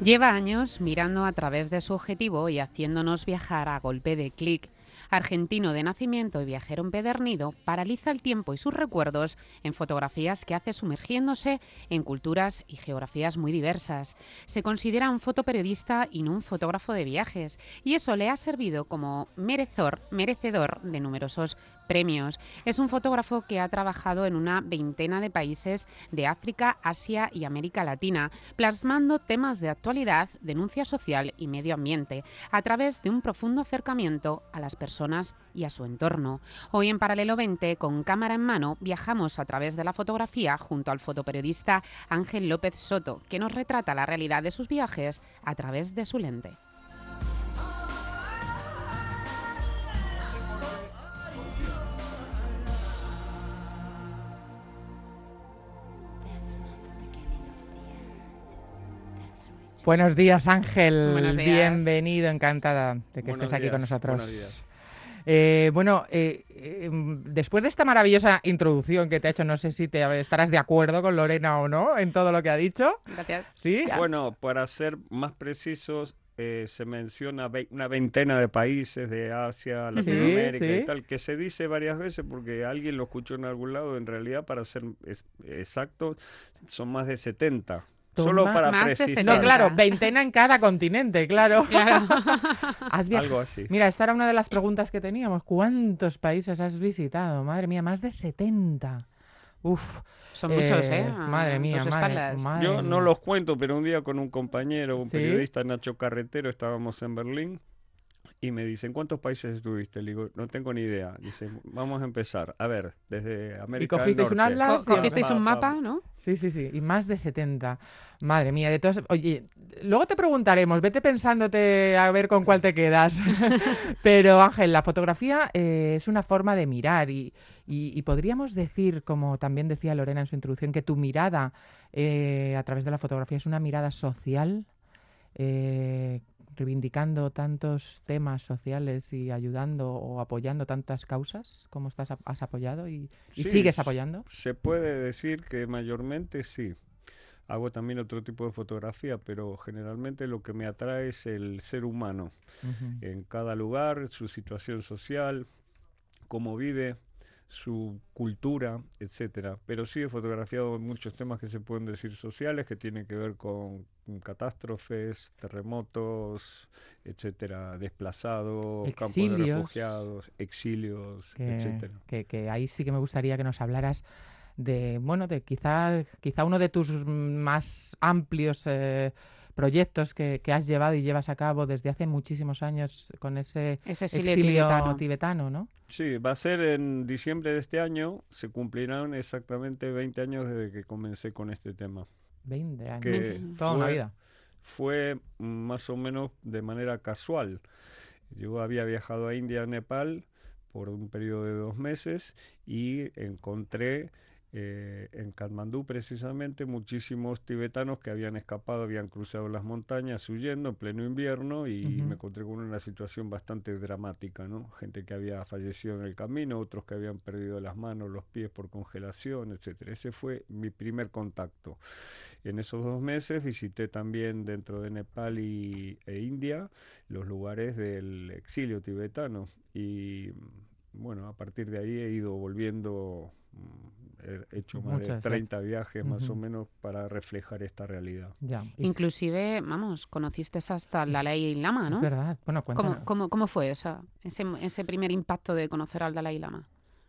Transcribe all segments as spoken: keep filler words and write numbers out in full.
Lleva años mirando a través de su objetivo y haciéndonos viajar a golpe de clic. Argentino de nacimiento y viajero empedernido, paraliza el tiempo y sus recuerdos en fotografías que hace sumergiéndose en culturas y geografías muy diversas. Se considera un fotoperiodista y no un fotógrafo de viajes, y eso le ha servido como merecedor, merecedor de numerosos premios. Es un fotógrafo que ha trabajado en una veintena de países de África, Asia y América Latina, plasmando temas de actualidad, denuncia social y medio ambiente, a través de un profundo acercamiento a las personas y a su entorno. Hoy en Paralelo veinte, con cámara en mano, viajamos a través de la fotografía junto al fotoperiodista Ángel López Soto, que nos retrata la realidad de sus viajes a través de su lente. Buenos días, Ángel. Buenos días. Bienvenido, encantada de que Buenos estés aquí días, con nosotros. buenos días. Eh, bueno, eh, eh, después de esta maravillosa introducción que te ha hecho, no sé si te estarás de acuerdo con Lorena o no en todo lo que ha dicho. Gracias. Sí. Bueno, para ser más precisos, eh, se menciona ve- una veintena de países de Asia, Latinoamérica sí. y tal, que se dice varias veces porque alguien lo escuchó en algún lado. En realidad, para ser es- exacto, son más de setenta. Toma. Solo para Más de precisar. No, setenta. claro, veintena en cada continente, claro. Claro. Has viaj- Algo así. Mira, esta era una de las preguntas que teníamos. ¿Cuántos países has visitado? Madre mía, más de setenta. Uf. Son muchos, ¿eh? A Madre tus mía, madre, espaldas. madre Yo no mía. los cuento, pero un día con un compañero, un ¿Sí? periodista, Nacho Carretero, estábamos en Berlín. Y me dicen, ¿cuántos países estuviste? Le digo, no tengo ni idea. Dice, vamos a empezar. A ver, desde América del cogisteis un Norte. atlas? Co- Cogisteis Pa, un pa, mapa, ¿no? Sí, sí, sí, y más de setenta. Madre mía, de todas... Oye, luego te preguntaremos, vete pensándote a ver con cuál te quedas. Pero Ángel, la fotografía eh, es una forma de mirar y, y- y podríamos decir, como también decía Lorena en su introducción, que tu mirada eh, a través de la fotografía es una mirada social, eh, reivindicando tantos temas sociales y ayudando o apoyando tantas causas como estás, has apoyado y, y Sí, sigues s- apoyando. Se puede decir que mayormente sí. Hago también otro tipo de fotografía, pero generalmente lo que me atrae es el ser humano. Ujú. En cada lugar, su situación social, cómo vive, su cultura, etcétera. Pero sí he fotografiado muchos temas que se pueden decir sociales, que tienen que ver con catástrofes, terremotos, etcétera, desplazados, campos de Exilios. refugiados, exilios, que, etcétera. que, que ahí sí que me gustaría que nos hablaras de, bueno, de quizá, quizá uno de tus más amplios eh, proyectos que, que has llevado y llevas a cabo desde hace muchísimos años con ese Ese exilio exilio tibetano. tibetano, ¿no? Sí, va a ser en diciembre de este año, se cumplirán exactamente veinte años desde que comencé con este tema. veinte años. Que Toda una fue, vida. fue más o menos de manera casual. Yo había viajado a India, a Nepal, por un periodo de dos meses y encontré eh, en Katmandú precisamente muchísimos tibetanos que habían escapado, habían cruzado las montañas huyendo en pleno invierno y Ujú. me encontré con una situación bastante dramática, ¿no? Gente que había fallecido en el camino, otros que habían perdido las manos, los pies por congelación, etcétera. Ese fue mi primer contacto. En esos dos meses visité también dentro de Nepal y, e India los lugares del exilio tibetano y bueno, a partir de ahí he ido volviendo, he hecho más Muchas, de treinta viajes más Ujú. o menos para reflejar esta realidad. Ya. Y s- Inclusive, vamos, conociste hasta el Es- Dalai Lama, es ¿no? verdad. Bueno, cuéntanos. ¿Cómo, cómo, cómo fue esa, ese, ese primer impacto de conocer al Dalai Lama?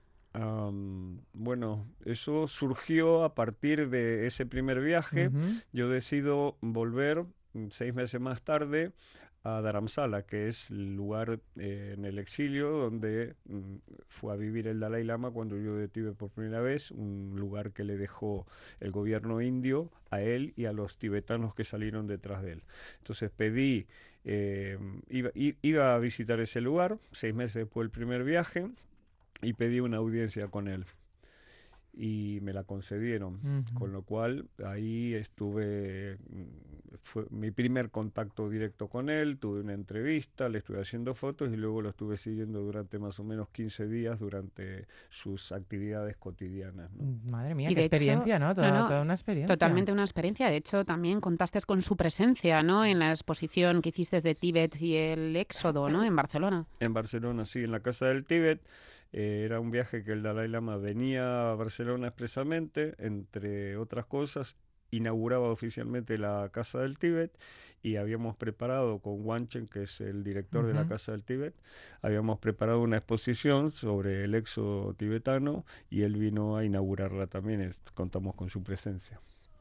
Um, bueno, eso surgió a partir de ese primer viaje. Ujú. Yo decido volver mm, seis meses más tarde a Dharamsala, que es el lugar eh, en el exilio donde mm, fue a vivir el Dalai Lama cuando yo de Tíbet por primera vez, un lugar que le dejó el gobierno indio a él y a los tibetanos que salieron detrás de él. Entonces pedí, eh, iba, i- iba a visitar ese lugar, seis meses después del primer viaje, y pedí una audiencia con él. y me la concedieron, Ujú. con lo cual ahí estuve, fue mi primer contacto directo con él, tuve una entrevista, le estuve haciendo fotos y luego lo estuve siguiendo durante más o menos quince días durante sus actividades cotidianas, ¿no? Madre mía, Y qué de hecho, experiencia, ¿no? no, Toda, no, toda una experiencia. totalmente una experiencia. De hecho, también contaste con su presencia, ¿no? En la exposición que hiciste de Tíbet y el Éxodo, ¿no? En Barcelona. En Barcelona, sí, en la Casa del Tíbet. Eh, era un viaje que el Dalai Lama venía a Barcelona expresamente, entre otras cosas, inauguraba oficialmente la Casa del Tíbet y habíamos preparado con Wanchen, que es el director de la Ujú. Casa del Tíbet, habíamos preparado una exposición sobre el éxodo tibetano y él vino a inaugurarla también, eh, contamos con su presencia.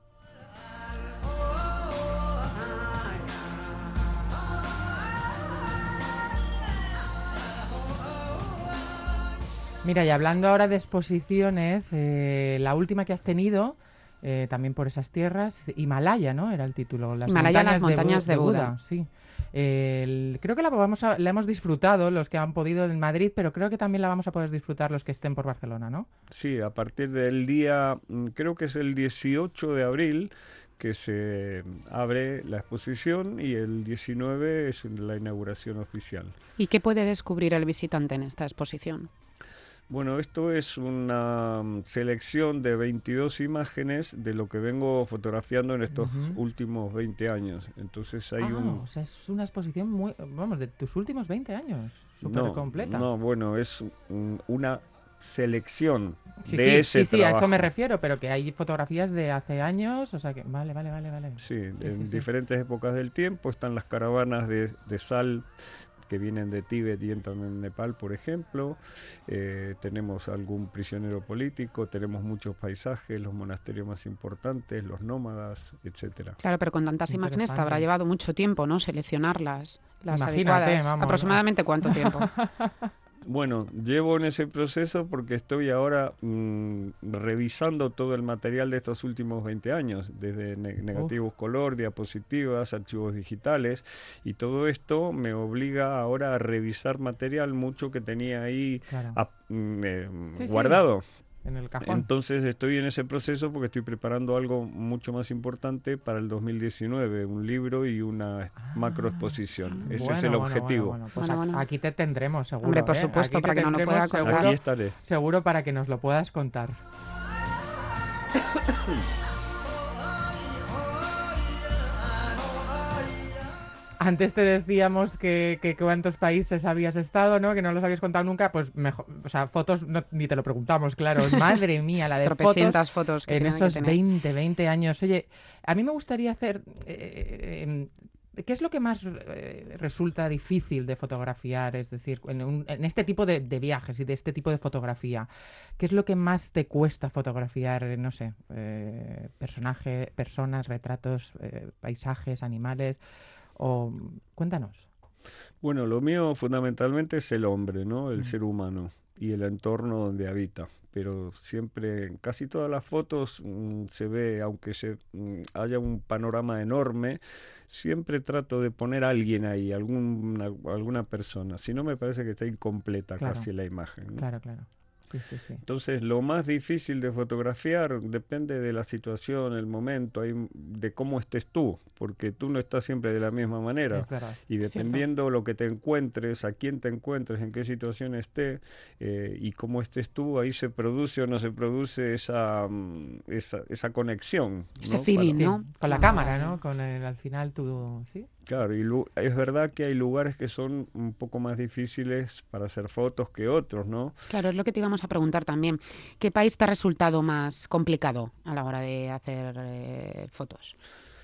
Mira, y hablando ahora de exposiciones, eh, la última que has tenido, eh, también por esas tierras, Himalaya, ¿no? Era el título, las Himalaya, las montañas, montañas de, de Bu- de Buda. Buda, sí. El- creo que la, vamos a- la hemos disfrutado los que han podido en Madrid, pero creo que también la vamos a poder disfrutar los que estén por Barcelona, ¿no? Sí, a partir del día, mm, creo que es el dieciocho de abril, que se abre la exposición y el diecinueve es la inauguración oficial. ¿Y qué puede descubrir el visitante en esta exposición? Bueno, esto es una mm, selección de veintidós imágenes de lo que vengo fotografiando en estos Ujú. últimos veinte años. Entonces hay Ah, un... o sea, es una exposición muy, vamos, de tus últimos veinte años, súper No, completa. no, bueno, es un- una selección Sí, de sí, ese sí, sí, a eso me trabajo. refiero, pero que hay fotografías de hace años, o sea que, vale, vale, vale, vale. Sí, Sí, en sí, sí. diferentes épocas del tiempo están las caravanas de, de sal que vienen de Tíbet y entran en Nepal, por ejemplo. Eh, tenemos algún prisionero político, tenemos muchos paisajes, los monasterios más importantes, los nómadas, etcétera. Claro, pero con tantas imágenes te habrá Interesante. llevado mucho tiempo, ¿no? Seleccionarlas, las Imagínate, adecuadas. vamos. ¿Aproximadamente cuánto tiempo? Bueno, llevo en ese proceso porque estoy ahora mm, revisando todo el material de estos últimos veinte años, desde ne- negativos color, diapositivas, archivos digitales, y todo esto me obliga ahora a revisar material mucho que tenía ahí Claro. ap- mm, eh, Sí, sí. guardado. En el cajón. Entonces estoy en ese proceso porque estoy preparando algo mucho más importante para el dos mil diecinueve, un libro y una Ah, macroexposición. Ese bueno, es el bueno, objetivo. bueno, bueno. Pues Bueno, a- bueno. aquí te tendremos, seguro. Hombre, por ¿eh? supuesto, Aquí para te que nos lo tendremos pueda contar. Aquí seguro, estaré. seguro para que nos lo puedas contar. Antes te decíamos que, que cuántos países habías estado, ¿no? Que no los habías contado nunca, pues mejor, o sea, fotos no- ni te lo preguntamos, claro. Madre mía, la de fotos Tropecientas fotos que en tienen que esos tener. veinte, veinte años. Oye, a mí me gustaría hacer... eh, em, ¿qué es lo que más eh, resulta difícil de fotografiar? Es decir, en, un- en este tipo de, de viajes y de este tipo de fotografía, ¿qué es lo que más te cuesta fotografiar? eh, No sé, eh, personajes, personas, retratos, eh, paisajes, animales. O cuéntanos. Bueno, lo mío fundamentalmente es el hombre, ¿no? El Mm. ser humano y el entorno donde habita. Pero siempre, en casi todas las fotos mm, se ve, aunque se, mm, haya un panorama enorme, siempre trato de poner a alguien ahí, alguna, alguna persona. Si no, me parece que está incompleta Claro. casi la imagen, ¿no? Claro, claro. Sí, sí, sí. Entonces, lo más difícil de fotografiar depende de la situación, el momento, hay- de cómo estés tú, porque tú no estás siempre de la misma manera. Es verdad. Y dependiendo lo que te encuentres, a quién te encuentres, en qué situación esté eh, y cómo estés tú, ahí se produce o no se produce esa, mm, esa, esa conexión. Ese ¿no? feeling, Sí, ¿no? con la Ah, cámara, vale. ¿no? Con el, al final tú, ¿sí? Claro, y lu- es verdad que hay lugares que son un poco más difíciles para hacer fotos que otros, ¿no? Claro, es lo que te íbamos a preguntar también. ¿Qué país te ha resultado más complicado a la hora de hacer eh, fotos?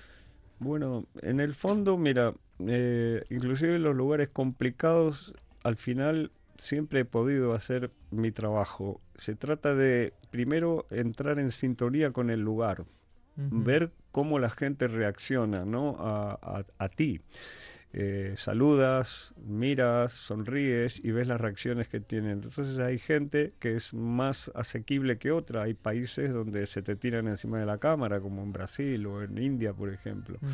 Bueno, en el fondo, mira, eh, inclusive los lugares complicados, al final siempre he podido hacer mi trabajo. Se trata de, primero, entrar en sintonía con el lugar, Ujú. ver cómo la gente reacciona, ¿no? a, a- a ti. Eh, saludas, miras, sonríes y ves las reacciones que tienen. Entonces hay gente que es más asequible que otra. Hay países donde se te tiran encima de la cámara, como en Brasil o en India, por ejemplo. Ujú.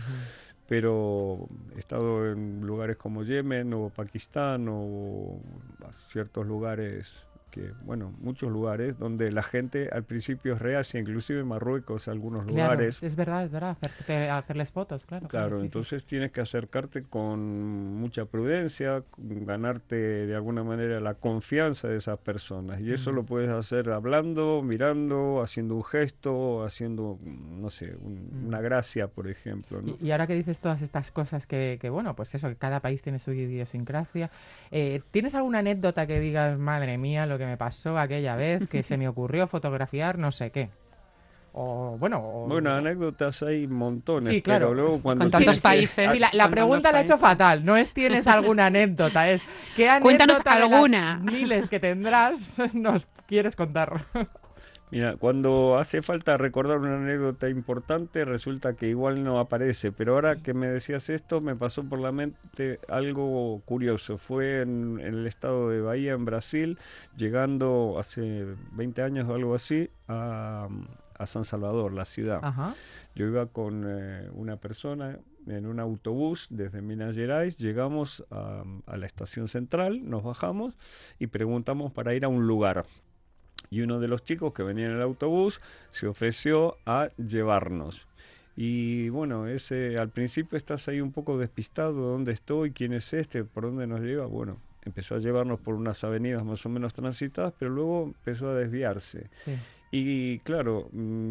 Pero he estado en lugares como Yemen o Pakistán o ciertos lugares que, bueno, muchos lugares donde la gente al principio es reacia, inclusive en Marruecos, algunos Claro, lugares. es verdad, es verdad, hacer- hacerles fotos, claro. Claro, claro, sí, entonces sí. Tienes que acercarte con mucha prudencia, ganarte de alguna manera la confianza de esas personas. Y eso mm. lo puedes hacer hablando, mirando, haciendo un gesto, haciendo, no sé, un, mm. una gracia, por ejemplo, ¿no? Y, y ahora que dices todas estas cosas que, que, bueno, pues eso, que cada país tiene su idiosincrasia, eh, ¿tienes alguna anécdota que digas, madre mía, lo que me pasó aquella vez, que se me ocurrió fotografiar no sé qué? O, bueno, o... bueno, anécdotas hay montones, sí, claro. pero luego cuando... Con tantos países. Sí, la, la pregunta la he hecho fatal, no es ¿tienes alguna anécdota? Es ¿qué anécdota Cuéntanos de alguna. las miles que tendrás nos quieres contar? Mira, cuando hace falta recordar una anécdota importante, resulta que igual no aparece. Pero ahora que me decías esto, me pasó por la mente algo curioso. Fue en, en el estado de Bahía, en Brasil, llegando hace veinte años o algo así, a, a San Salvador, la ciudad. Ajá. Yo iba con eh, una persona en un autobús desde Minas Gerais, llegamos a, a la estación central, nos bajamos y preguntamos para ir a un lugar. Y uno de los chicos que venía en el autobús se ofreció a llevarnos. Y bueno, ese al principio estás ahí un poco despistado, ¿dónde estoy? ¿Quién es este? ¿Por dónde nos lleva? Bueno, empezó a llevarnos por unas avenidas más o menos transitadas, pero luego empezó a desviarse. Sí. Y claro,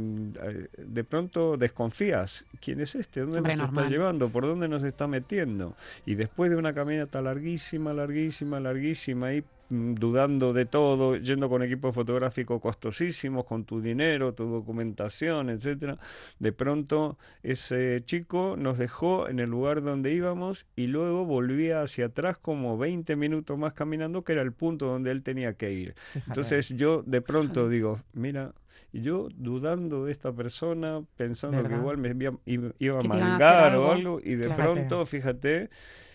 de pronto desconfías. ¿Quién es este? ¿Dónde Hombre, nos normal. está llevando? ¿Por dónde nos está metiendo? Y después de una caminata larguísima, larguísima, larguísima, y dudando de todo, yendo con equipo fotográfico costosísimos, con tu dinero, tu documentación, etcétera. De pronto ese chico nos dejó en el lugar donde íbamos y luego volvía hacia atrás como veinte minutos más caminando, que era el punto donde él tenía que ir. Fíjate. Entonces yo de pronto digo, mira, y yo dudando de esta persona, pensando ¿verdad? Que igual me iba, iba a mangar o algo, y de claro, pronto, fíjate,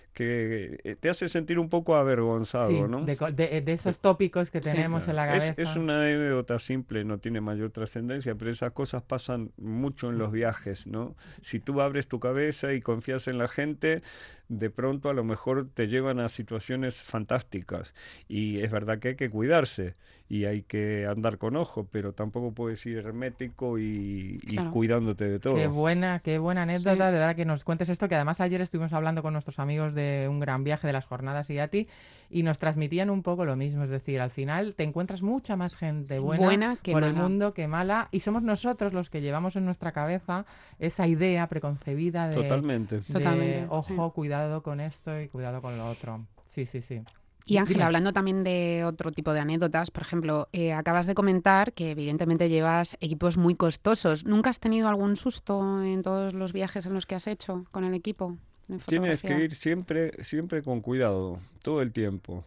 que te hace sentir un poco avergonzado, sí, ¿no? De, de, de esos tópicos que tenemos sí, claro. en la cabeza. Es, es una anécdota simple, no tiene mayor trascendencia, pero esas cosas pasan mucho en los viajes, ¿no? Si tú abres tu cabeza y confías en la gente, de pronto a lo mejor te llevan a situaciones fantásticas. Y es verdad que hay que cuidarse y hay que andar con ojo, pero tampoco puedes ir hermético y, claro. y cuidándote de todo. Qué buena, qué buena anécdota, sí. de verdad que nos cuentes esto, que además ayer estuvimos hablando con nuestros amigos de un gran viaje de las jornadas I A T I y nos transmitían un poco lo mismo, es decir, al final te encuentras mucha más gente buena, buena que por mala. El mundo que mala, y somos nosotros los que llevamos en nuestra cabeza esa idea preconcebida de, Totalmente. de Totalmente, ojo, sí. cuidado con esto y cuidado con lo otro. Sí, sí, sí. Y Ángela, hablando también de otro tipo de anécdotas, por ejemplo, eh, acabas de comentar que evidentemente llevas equipos muy costosos. ¿Nunca has tenido algún susto en todos los viajes en los que has hecho con el equipo? Tienes que ir siempre, siempre con cuidado, todo el tiempo.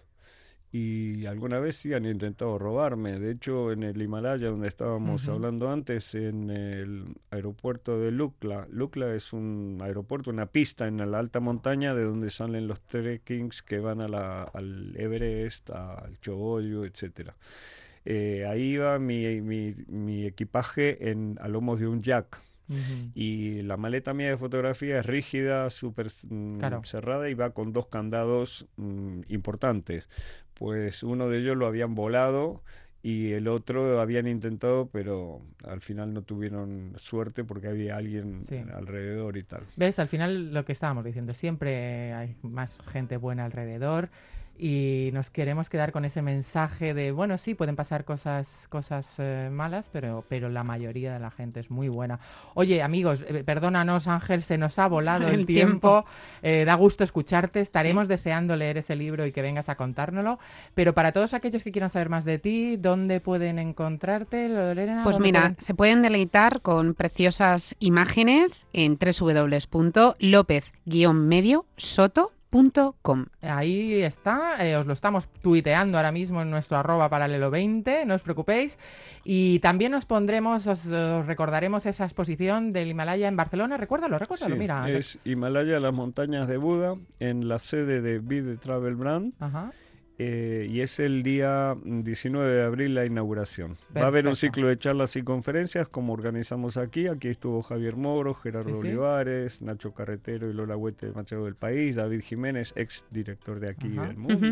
Y alguna vez sí han intentado robarme. De hecho, en el Himalaya, donde estábamos uh-huh. hablando antes, en el aeropuerto de Lukla. Lukla es un aeropuerto, una pista en la alta montaña de donde salen los trekkings que van a la, al Everest, al Chogoyo, etcétera. Eh, ahí iba mi, mi, mi equipaje en, a lomos de un yak. Uh-huh. Y la maleta mía de fotografía es rígida, súper mm, claro. cerrada, y va con dos candados mm, importantes. Pues uno de ellos lo habían volado y el otro habían intentado, pero al final no tuvieron suerte porque había alguien sí. alrededor y tal. ¿Ves? Al final lo que estábamos diciendo, siempre hay más gente buena alrededor. Y nos queremos quedar con ese mensaje de, bueno, sí, pueden pasar cosas cosas eh, malas, pero, pero la mayoría de la gente es muy buena. Oye, amigos, eh, perdónanos, Ángel, se nos ha volado el, el tiempo. tiempo. Eh, da gusto escucharte. Estaremos sí. deseando leer ese libro y que vengas a contárnoslo. Pero para todos aquellos que quieran saber más de ti, ¿dónde pueden encontrarte, Lorena? Pues mira, pueden... se pueden deleitar con preciosas imágenes en doble u doble u doble u punto lópez guión medio soto punto com. Ahí está, eh, os lo estamos tuiteando ahora mismo en nuestro arroba paralelo veinte, no os preocupéis. Y también os pondremos, os, os recordaremos esa exposición del Himalaya en Barcelona. Recuérdalo, recuérdalo, sí, mira. Es Himalaya, las montañas de Buda, en la sede de Be The Travel Brand. Ajá. Eh, y es el día diecinueve de abril la inauguración. Perfecto. Va a haber un ciclo de charlas y conferencias como organizamos aquí. Aquí estuvo Javier Moro, Gerardo sí, Olivares, sí. Nacho Carretero y Lola Huete, Machado del País, David Jiménez, ex director de aquí Ajá. del Mundo. Uh-huh.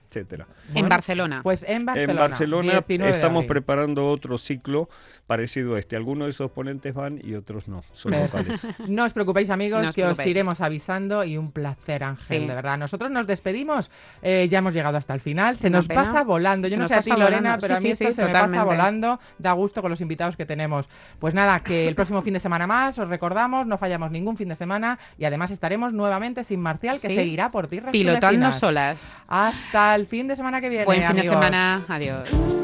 etcétera. Bueno, en Barcelona. Pues en Barcelona. En Barcelona estamos de preparando otro ciclo parecido a este. Algunos de esos ponentes van y otros no, son locales. No os preocupéis, amigos, no os que preocupéis. os iremos avisando y un placer, Ángel, sí. de verdad. Nosotros nos despedimos, eh, ya hemos llegado hasta el final, se Una nos pena. pasa volando. Yo se no nos sé a ti, pasa Lorena, volando. pero sí, a mí sí, esto sí, se totalmente. me pasa volando, da gusto con los invitados que tenemos. Pues nada, que el próximo fin de semana más, os recordamos, no fallamos ningún fin de semana y además estaremos nuevamente sin Marcial, que sí. seguirá por tierras pilotando tunecinas. solas. Hasta el fin de semana que viene, Buen fin amigos. de semana, adiós.